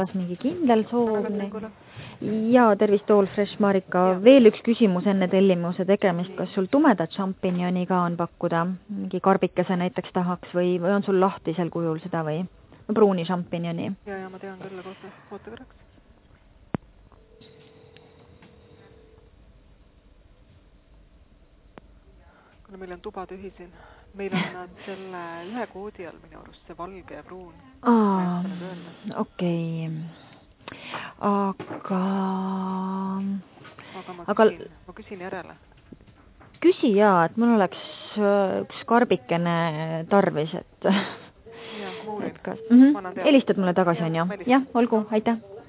kas mingi kindel soov? Ja tervist, All Fresh Marika. Veel üks küsimus enne tellimuse tegemist. Kas sul tumedat šampinjoni ka on pakkuda? Mingi karbikese näiteks tahaks või on sul lahtisel kujul seda või pruuni šampinjoni? Ja ma tean küll, oota korraks. Kuna meil on tuba tühi siin. Meil on nad selle ühe koodi all minu arust, see valge ja pruun. Okei. Aga ma küsin järele. Küsi jaa, et mul oleks üks karbikene tarvis, et... Jah, muurin. Helistad mulle tagasi, on ju? Jah, olgu, aitäh.